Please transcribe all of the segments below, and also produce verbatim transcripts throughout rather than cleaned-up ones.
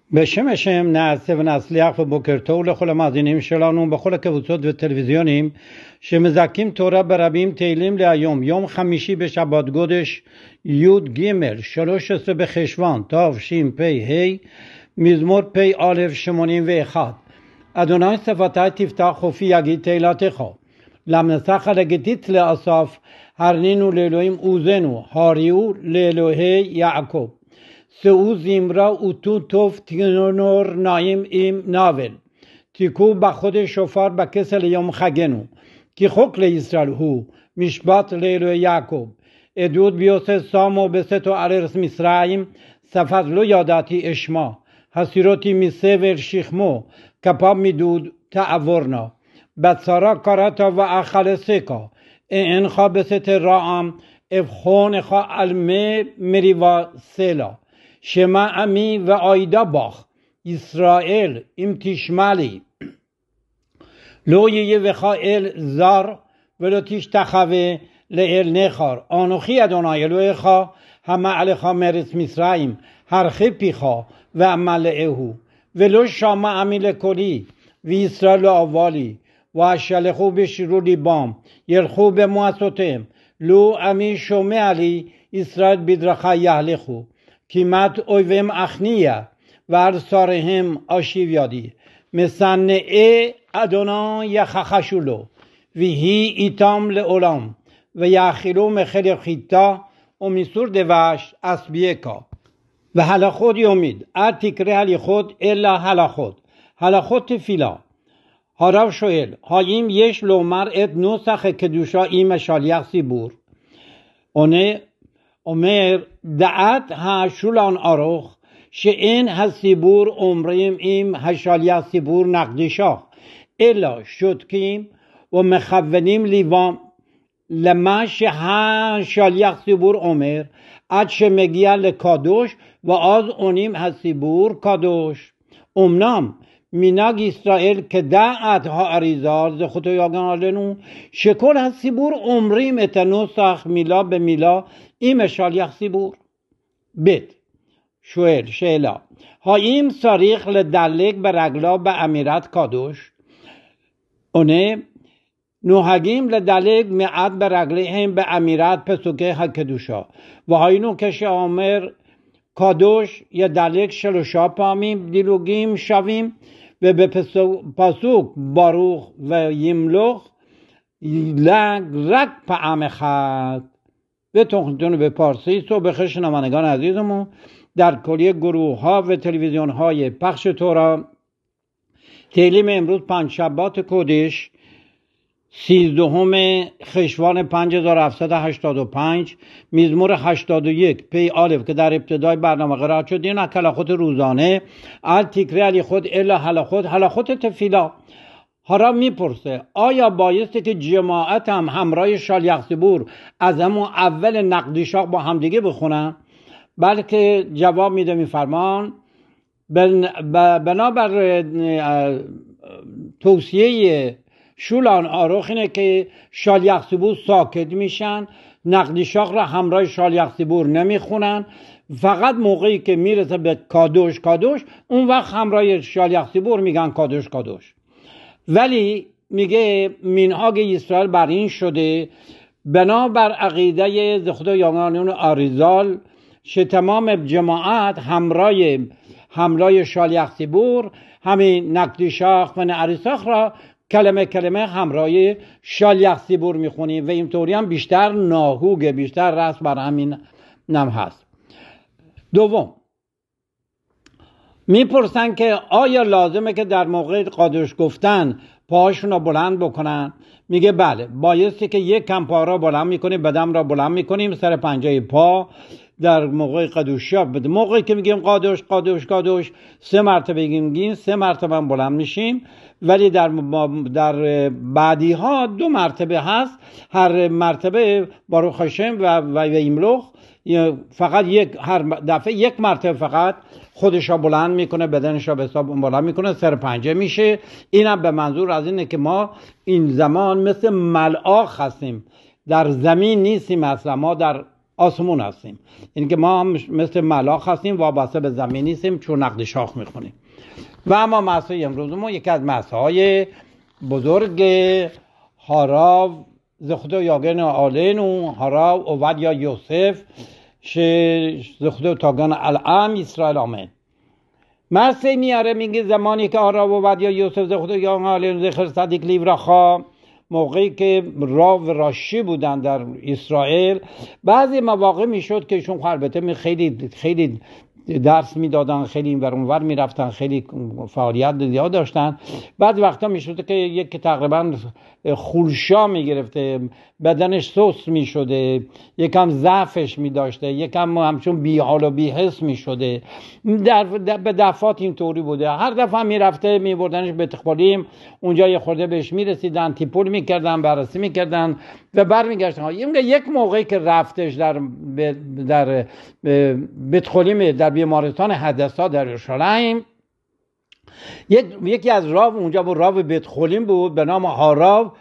בשם השם נעשה ונצליח ובוקר טוב לכל המאזינים שלנו בכל הקבוצות וטלוויזיונים שמזכים תורה ברבים. תהילים להיום יום חמישי בשבת גודש י"ג שלוש עשרה בחשוון תשפ"ה, מזמור פ"א שמונים ואחת. אדוני שפתי תפתח חופי יגיד תהילתך, למנסח הלגיתית לאסף, הרנינו לאלוהים עוזנו, הריעו לאלוהי יעקב. שאו זמרה ותו טוב תנור נעים עם נבל, תיקו בחודש שופר בכסל יום חגנו, כי חוק לישראל הוא משפט לאלוהי יעקב. עדות ביוסף שמו בסתו ארץ מצרים, שפת לא ידעתי אשמה, הסירותי מסבל שכמו, כפיו מדוד תעבורנה. בצרה קראת ואכלסך, אינך בסתר רעם, אבחונך על מי מריבה סלע. שמע עמי ועידה בך, ישראל אם תשמע לי. לא יהיה בך אל זר ולא תשתחווה לאל נכר. אנוכי אדוני אלוהיך המעלך מארץ מצרים, הרחיק פיך ואמלאהו. ולא שמע עמי לקולי וישראל לא אהבה לי, ואשלחו בשירו ליבם, ילכו במועצותיהם. לו עמי שומע לי, ישראל בדרכי יהלכו. כמעט אויבם אכניה ועל שריהם אשיב ידי. משנאי אדוני יחחשו לו, ויהי איתם לעולם, ויאכלו מחלב חיטה ומסור דבש אסבייקה. והלכות יומיד, אל תקרא הליכות אלא הלכות, הלכות תפילה. הרב שואל, האם יש לומר את נוסח הקדושה עם השליח ציבור? עונה אומר, דעת השולחן ערוך שאין הציבור אומרים עם השליח ציבור נקדישה, אלא שותקים ומכוונים ליבם למה שהשליח ציבור אומר, עד שמגיע לקדוש, ואז עונים הציבור קדוש. אמנם מנהג ישראל כדעת האריז"ל זכותו יגן עלינו, שכל הציבור אומרים את הנוסח מילה במילה עם השליח ציבור. ב' שואל שאלה, האם צריך לדלג ברגלה באמירת קדוש? עונה, נוהגים לדלג מעט ברגליהם באמירת פסוקי הקדושה, והיינו כשאומר קדוש ידלג שלושה פעמים דילוגים שווים, ובפסוק ברוך וימלוך ילג רק פעם אחת. و تخنیتون به پارسی صبح خش نمانگان عزیزمون در کلیه گروه ها و تلویزیون های پخش تورا. تیلیم امروز پنج شبات کدش سیزدهم خشوان پنج هزار و هفتصد و هشتاد و پنج، مزمور هشتاد و یک پی آلف که در ابتدای برنامه قرار شد. این هلاخوت روزانه ال تکری علی خود الا هلاخوت هلاخوت تفیلا. حالا میپرسه آیا بایسته که جماعت هم همراه شالیخ ציבור از همون اول نقدیشاق با همدیگه بخونن؟ بلکه جواب میده میفرمان بنابر توصیه شولان آروخ اینه که شالیخ ציבור ساکت میشن، نقدیشاق را همراه شالیخ ציבור نمیخونن، فقط موقعی که میرسه به کادوش کادوش اون وقت همراه شالیخ ציבור میگن کادوش کادوش. ولی میگه منهاج اسرائیل بر این شده بنابر عقیده زخدا یانگانون آریزال که تمام جماعت همراه همراه شالیخ ציבור همین نقدیشاخ و نعریساخ را کلمه کلمه همراه شالیخ ציבור میخونیم و اینطوری هم بیشتر ناهوگه، بیشتر رسم بر همین نم هست. دوم میپرسن که آیا لازمه که در موقع قادش گفتن پاهاشون رو بلند بکنن؟ میگه بله، بایستی که یک کم پا را بلند میکنیم، بدم را بلند میکنیم سر پنجه پا در موقع قدوشیا. موقعی که میگیم قادش قادش قادش سه مرتبه میگیم، سه مرتبه بلند میشیم، ولی در در بعدی ها دو مرتبه هست. هر مرتبه باروخ هاشم و و ایملوخ فقط یک هر دفعه یک مرتبه فقط خودش را بلند میکنه، بدنش را به حساب بلند میکنه، سر پنجه میشه. اینم به منظور از اینه که ما این زمان مثل ملاخ هستیم، در زمین نیستیم اصلا، ما در آسمون هستیم. این که ما هم مثل ملاخ هستیم، وابسته به زمین نیستیم چون نقد شاخ میخونیم. و اما مسئله امروز ما یکی از مسائل بزرگ هاراو زخدو یاگن آلین و هاراو عبدیا یوسف زخدو تاگان الام اسرائیل آمین. مسئله میاره میگه زمانی که هاراو عبدیا یوسف زخدو یاگن آلین زخر صدیق لیورخا موقعی که راو راشی بودن در اسرائیل، بعضی مواقع میشد که ایشون البته خیلی خیلی درس میدادن، خیلی این ور اون ور میرفتن، خیلی فعالیت زیاد داشتن. بعد وقتا میشد که یک تقریبا خولشا میگرفته، بدنش سست میشده، یکم ضعفش میداشته، یکم همچون بی حال و بی حس میشده. در به دفعات اینطوری بوده. هر دفعه میرفته میبردنش به تخمالیم، اونجا یه خورده بهش میرسیدن، تیپول میکردن، بررسی میکردن و برمیگشتن. یک موقعی که رفتش در در بتخولیم در بیمارستان حدثا در اورشلیم، یک یکی از راو اونجا بود، راو بتخولیم بود به نام هاراو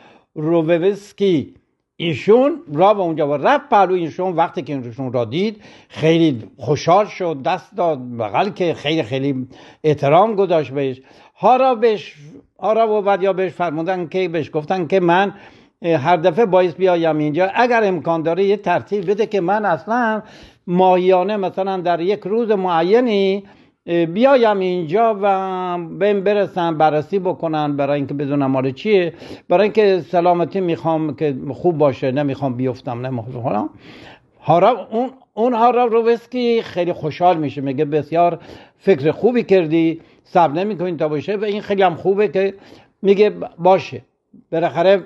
رووسکی. ایشون راو اونجا بود، رفت پهلو ایشون. وقتی که ایشون را دید خیلی خوشحال شد، دست داد بغل که خیلی خیلی احترام گذاشت بهش. هاراو بهش هاراو و بعد بهش فرمودن که بهش گفتن که من هر دفعه باید بیایم اینجا، اگر امکان داره یه ترتیب بده که من اصلا ماهیانه مثلا در یک روز معینی بیایم اینجا و بهم برسن بررسی بکنن، برای اینکه بدونم مال چیه، برای اینکه سلامتی میخوام که خوب باشه، نمیخوام بیفتم نمیخوام. هاراو اون اون هاراو رووسکی خیلی خوشحال میشه، میگه بسیار فکر خوبی کردی، صبر نمیکنین تا باشه و این خیلی هم خوبه که میگه باشه. بالاخره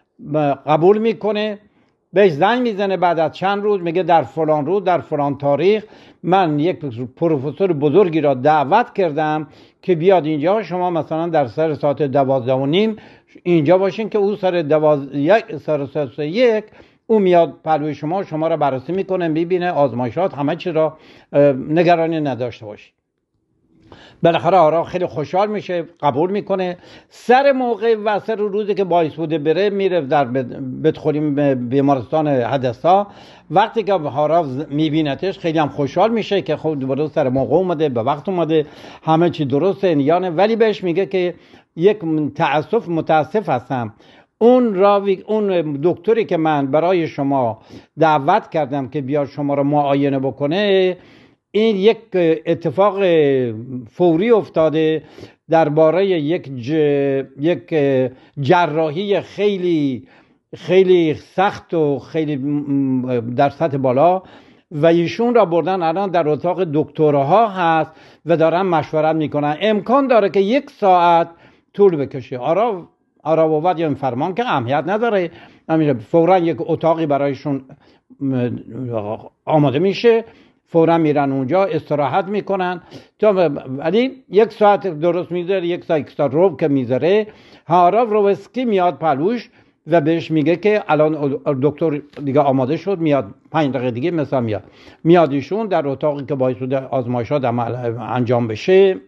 قبول میکنه، بهش زنگ میزنه بعد از چند روز، میگه در فلان روز در فلان تاریخ من یک پروفسور بزرگی را دعوت کردم که بیاد اینجا، شما مثلا در سر ساعت دوازده و نیم اینجا باشین که او سر دوازده یک سر ساعت یک او میاد پلوی شما شما را بررسی میکنه، میبینه آزمایشات همه چی را، نگرانی نداشته باشی. بالاخره آرا خیلی خوشحال میشه، قبول میکنه. سر موقع و سر روزی که باعث بوده بره میره در بتخولیم بیمارستان حدثا. وقتی که هاراو میبینتش خیلی هم خوشحال میشه که خب دوباره سر موقع اومده، به وقت اومده، همه چی درسته نیانه. ولی بهش میگه که یک تأسف متاسف هستم، اون راوی اون دکتری که من برای شما دعوت کردم که بیاد شما رو معاینه بکنه، این یک اتفاق فوری افتاده درباره یک ج... یک جراحی خیلی خیلی سخت و خیلی در سطح بالا و ایشون را بردن الان در اتاق دکترها هست و دارن مشورت میکنن، امکان داره که یک ساعت طول بکشه. آرا آرا وابد یا این فرمان که اهمیت نداره، فورا یک اتاقی برایشون آماده میشه، فورا میرن اونجا استراحت میکنن. ولی یک ساعت درست میذاره، یک ساعت یک ساعت روب که میذاره، هاراو رووسکی میاد پلوش و بهش میگه که الان دکتر دیگه آماده شد، میاد پنج دقیقه دیگه مثلا میاد میاد ایشون در اتاقی که باعث شده آزمایشات انجام بشه.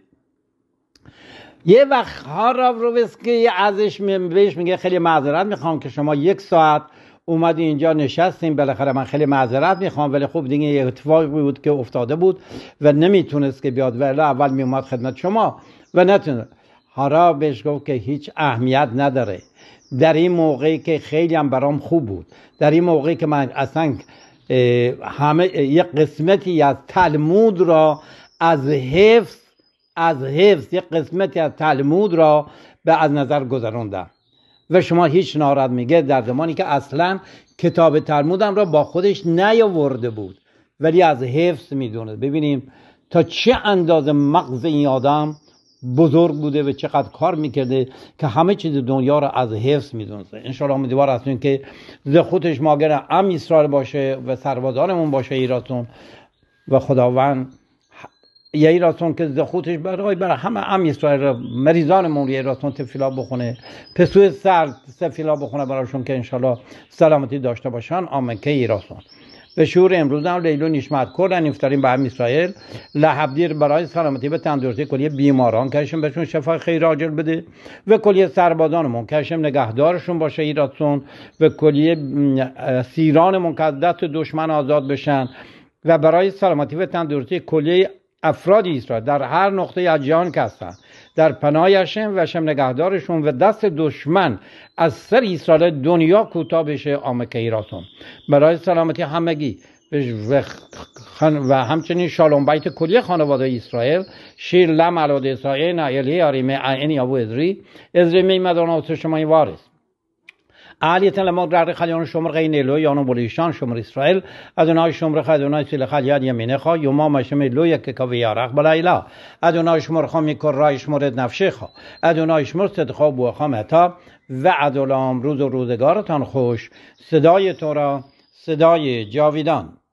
یه وقت هاراو رووسکی ازش بهش میگه خیلی معذرت میخوام که شما یک ساعت اومدی اینجا نشستیم، بالاخره من خیلی معذرت میخوام، ولی خب دیگه یه اتفاقی بود که افتاده بود و نمیتونست که بیاد، ولی اول میومد خدمت شما و نتونه. هاراو بهش گفت که هیچ اهمیت نداره، در این موقعی که خیلی هم برام خوب بود، در این موقعی که من اصلا همه یک قسمتی از تلمود را از حفظ از حفظ یک قسمتی از تلمود را به از نظر گذراندم و شما هیچ ناراحت. میگه در زمانی که اصلا کتاب تلمودم را با خودش نیاورده بود ولی از حفظ میدونه. ببینیم تا چه اندازه مغز این آدم بزرگ بوده و چقدر کار میکرده که همه چیز دنیا را از حفظ میدونسته. انشاءالله امیدوار هستیم که زخوتش ماگر ام اسرائیل باشه و سربازانمون باشه ایراتون و خداوند یه ایراتون که زخوتش برای برای همه ام اسرائیل مریضانمون یه ایراتون تفیلا بخونه، پسوی سر تفیلا بخونه برایشون که انشاءالله سلامتی داشته باشن. آمین که ایراتون به شور امروز هم لیلو نشمت کردن نفترین به هم اسرائیل لحبدیر برای سلامتی و تندرستی کلیه بیماران کشم بهشون شفای خیر عاجل بده و کلیه سربازانمون کشم نگهدارشون باشه ایراتون و کلیه سیرانمون که از دست دشمن آزاد بشن و برای سلامتی و تندرستی کلیه افراد اسرائیل در هر نقطه از جهان که هستن در پناه هشم و هشم نگهدارشون و دست دشمن از سر اسرائیل دنیا کوتاه بشه آمریکا ایراتون برای سلامتی همگی و, و همچنین شالوم بیت کلیه خانواده اسرائیل شیر لم علاد اسرائیل الی آریم اینی ابو ازری ازری میمدان آسو شمای وارث علیت لما در خلیان شمر غین الو یانو بولیشان شمر اسرائیل ادونای شمر خدونای سیل خلیاد یمینه خا یوما مشم لو یک کوی یارق بلایلا ادونای شمر خامی کر رای شمر نفشه خا ادونای شمر صدقا بو خامتا و عدالام روز و روزگارتان خوش صدای تو را صدای جاویدان